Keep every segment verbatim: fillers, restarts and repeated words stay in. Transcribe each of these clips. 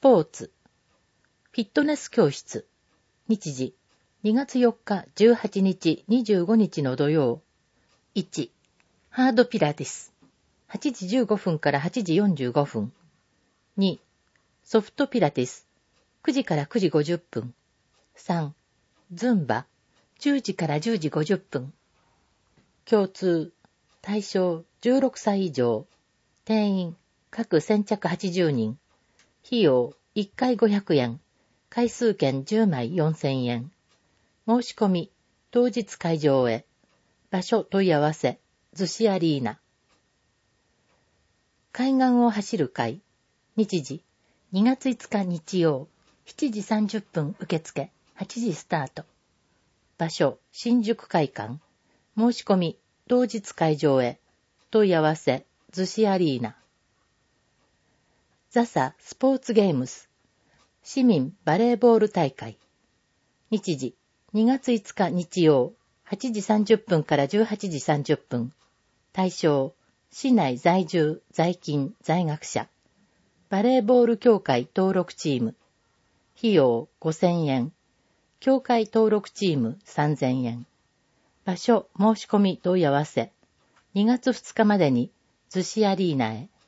ポーツ、フィットネス教室、日時、にがつよっか、じゅうはちにち、にじゅうごにちの土曜。いち、ハードピラティス、はちじじゅうごふんからはちじよんじゅうごふん。に、ソフトピラティス、くじからくじごじゅっぷん。さん、ズンバ、じゅうじからじゅうじごじゅっぷん。共通、対象じゅうろくさい以上。定員、各先着はちじゅうにん。費用、いっかいごひゃくえん。回数券じゅうまいよんせんえん。申し込み、当日会場へ。場所問い合わせ、逗子アリーナ。海岸を走る会。日時、にがついつか日曜、しちじさんじゅっぷん受付、はちじスタート。場所、新宿会館。申し込み、当日会場へ。問い合わせ、逗子アリーナ。ザサスポーツゲームス。市民バレーボール大会。日時、にがついつか日曜、はちじさんじゅっぷんからじゅうはちじさんじゅっぷん。対象、市内在住、在勤、在学者。バレーボール協会登録チーム。費用ごせんえん。協会登録チームさんぜんえん。場所、申し込み問い合わせ。にがつふつかまでに、逗子アリーナへ。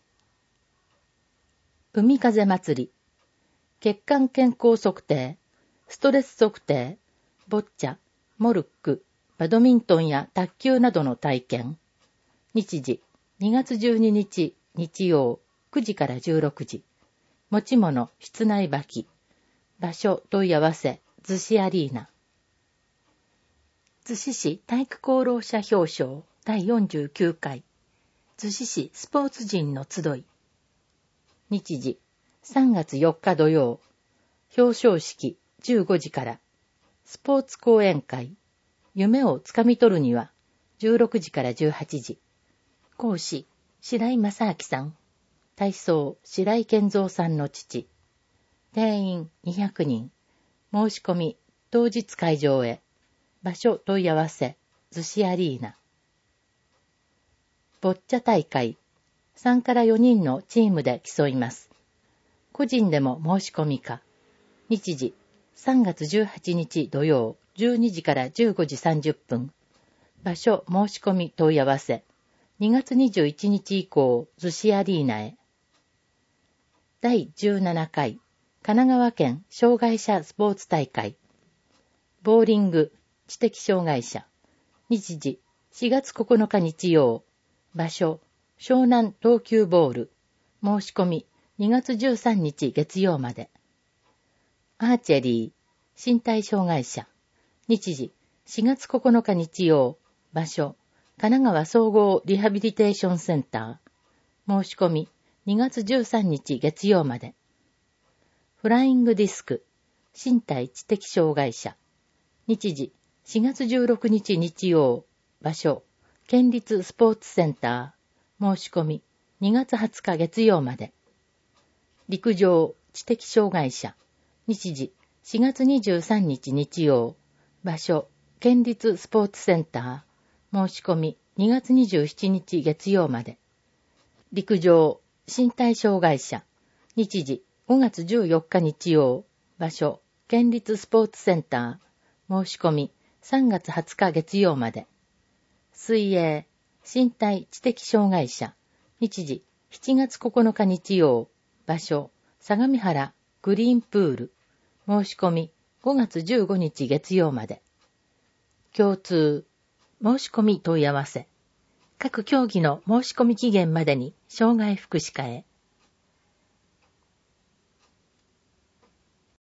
海風祭り。血管健康測定、ストレス測定、ボッチャ、モルック、バドミントンや卓球などの体験。日時、にがつじゅうににち、日曜、くじからじゅうろくじ。持ち物、室内履き。場所、問い合わせ、逗子アリーナ。逗子市体育功労者表彰だいよんじゅうきゅうかい。逗子市スポーツ人の集い。日時、さんがつよっか土曜。表彰式じゅうごじから。スポーツ講演会。夢をつかみ取るには、じゅうろくじからじゅうはちじ。講師、白井正明さん。体操、白井健三さんの父。定員にひゃくにん。申し込み、当日会場へ。場所問い合わせ、逗子アリーナ。ボッチャ大会。さんからよにんのチームで競います。個人でも申し込みか。日時、さんがつじゅうはちにち土曜、じゅうにじからじゅうごじさんじゅっぷん。場所申し込み問い合わせ。にがつにじゅういちにち以降、逗子アリーナへ。だいじゅうななかい、神奈川県障害者スポーツ大会。ボーリング、知的障害者。日時、しがつここのか日曜。場所、湘南東急ボール。申し込み、にがつじゅうさんにち月曜まで。アーチェリー、身体障害者。日時、しがつここのか日曜。場所、神奈川総合リハビリテーションセンター。申し込み、にがつじゅうさんにち月曜まで。フライングディスク、身体知的障害者。日時、しがつじゅうろくにち日曜。場所、県立スポーツセンター。申し込み、にがつはつか月曜まで。陸上、知的障害者。日時、しがつにじゅうさんにち日曜。場所、県立スポーツセンター。申し込み、にがつにじゅうしちにち月曜まで。陸上、身体障害者。日時、ごがつじゅうよっか日曜。場所、県立スポーツセンター。申し込み、さんがつはつか月曜まで。水泳、身体知的障害者。日時、しちがつここのか日曜。場所、相模原グリーンプール。申し込み、ごがつじゅうごにち月曜まで。共通、申し込み問い合わせ。各競技の申し込み期限までに障害福祉課へ。